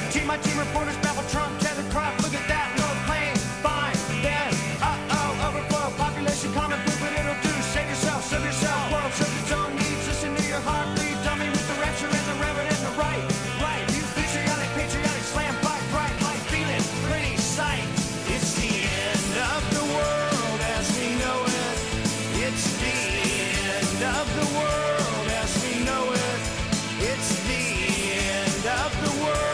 My team reporters babble Trump, tether crop, look at that, no plane, fine, then, overflow, population common food, but it'll do, save yourself, world serves its own needs, listen to your heartbeat, dummy with the rapture and the reverend and the right, you patriotic, slam fight, bright light, feeling pretty sight, it's the end of the world as we know it, it's the end of the world as we know it, it's the end of the world.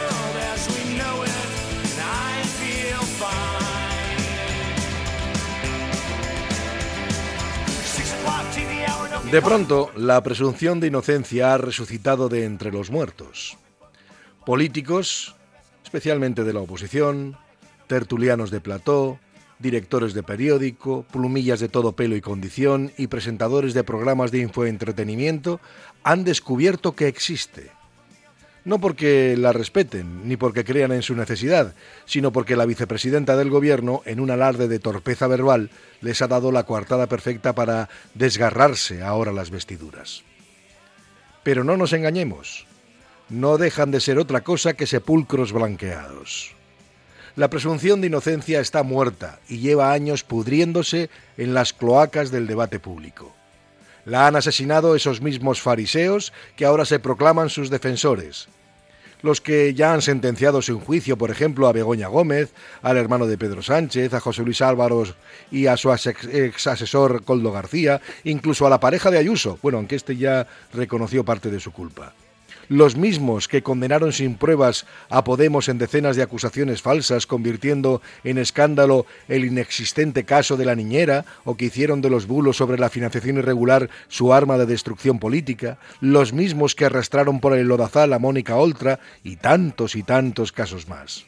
De pronto, la presunción de inocencia ha resucitado de entre los muertos. Políticos, especialmente de la oposición, tertulianos de plató, directores de periódico, plumillas de todo pelo y condición y presentadores de programas de infoentretenimiento han descubierto que existe. No porque la respeten, ni porque crean en su necesidad, sino porque la vicepresidenta del gobierno, en un alarde de torpeza verbal, les ha dado la coartada perfecta para desgarrarse ahora las vestiduras. Pero no nos engañemos, no dejan de ser otra cosa que sepulcros blanqueados. La presunción de inocencia está muerta y lleva años pudriéndose en las cloacas del debate público. La han asesinado esos mismos fariseos que ahora se proclaman sus defensores. Los que ya han sentenciado sin juicio, por ejemplo, a Begoña Gómez, al hermano de Pedro Sánchez, a José Luis Álvaro y a su ex asesor Koldo García, incluso a la pareja de Ayuso, aunque este ya reconoció parte de su culpa. Los mismos que condenaron sin pruebas a Podemos en decenas de acusaciones falsas, convirtiendo en escándalo el inexistente caso de la niñera, o que hicieron de los bulos sobre la financiación irregular su arma de destrucción política, los mismos que arrastraron por el lodazal a Mónica Oltra, y tantos casos más.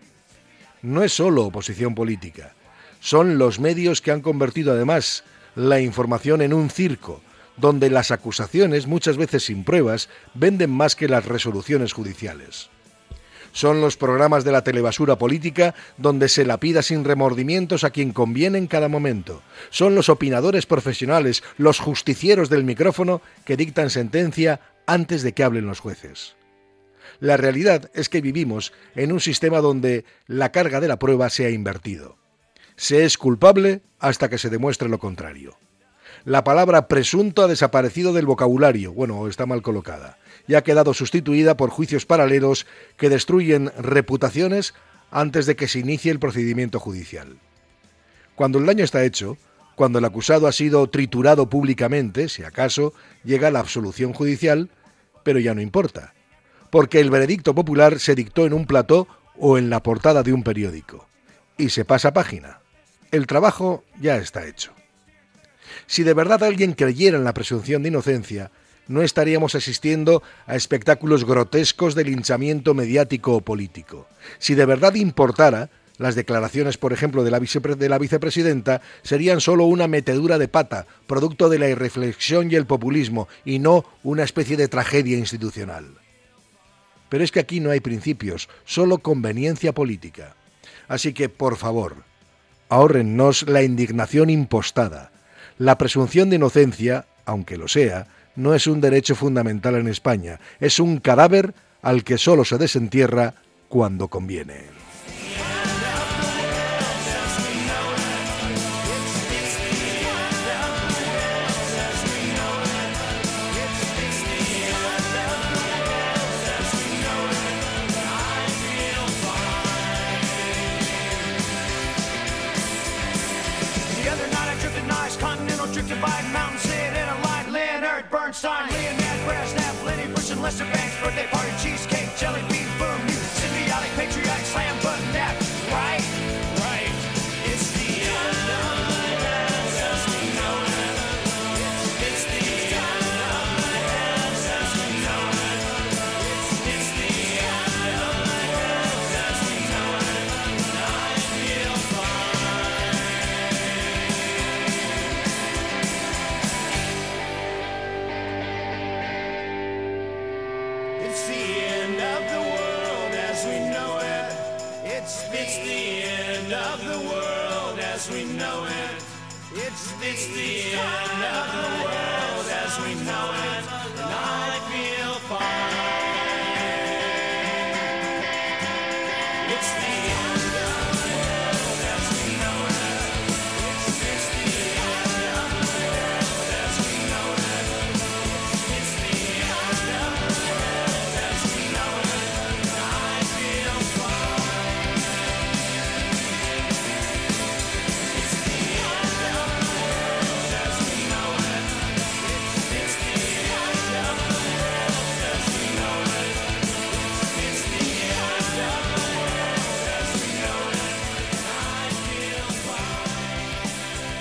No es solo oposición política, son los medios que han convertido además la información en un circo, donde las acusaciones, muchas veces sin pruebas, venden más que las resoluciones judiciales. Son los programas de la telebasura política donde se lapida sin remordimientos a quien conviene en cada momento. Son los opinadores profesionales, los justicieros del micrófono que dictan sentencia antes de que hablen los jueces. La realidad es que vivimos en un sistema donde la carga de la prueba se ha invertido. Se es culpable hasta que se demuestre lo contrario. La palabra presunto ha desaparecido del vocabulario, está mal colocada, y ha quedado sustituida por juicios paralelos que destruyen reputaciones antes de que se inicie el procedimiento judicial. Cuando el daño está hecho, cuando el acusado ha sido triturado públicamente, si acaso, llega la absolución judicial, pero ya no importa, porque el veredicto popular se dictó en un plató o en la portada de un periódico, y se pasa página. El trabajo ya está hecho. Si de verdad alguien creyera en la presunción de inocencia, no estaríamos asistiendo a espectáculos grotescos de linchamiento mediático o político. Si de verdad importara, las declaraciones, por ejemplo, de la vicepresidenta serían solo una metedura de pata, producto de la irreflexión y el populismo, y no una especie de tragedia institucional. Pero es que aquí no hay principios, solo conveniencia política. Así que, por favor, ahórrennos la indignación impostada. La presunción de inocencia, aunque lo sea, no es un derecho fundamental en España, es un cadáver al que solo se desentierra cuando conviene. Bernstein, Leonard, Brasnap, Lenny Bruce, and Lester Banks, birthday party, cheesecake, jelly bean, boom, you symbiotic, patriotic, slam button, nap, right? Right. It's the end of the world as we know it. It's the end of the world as we know it. It's the end of the world as we know it. And I feel fine. It's the end of the world as we know it. It's the end of the world as we know it. It's the end of the world as we know it. And I feel fine.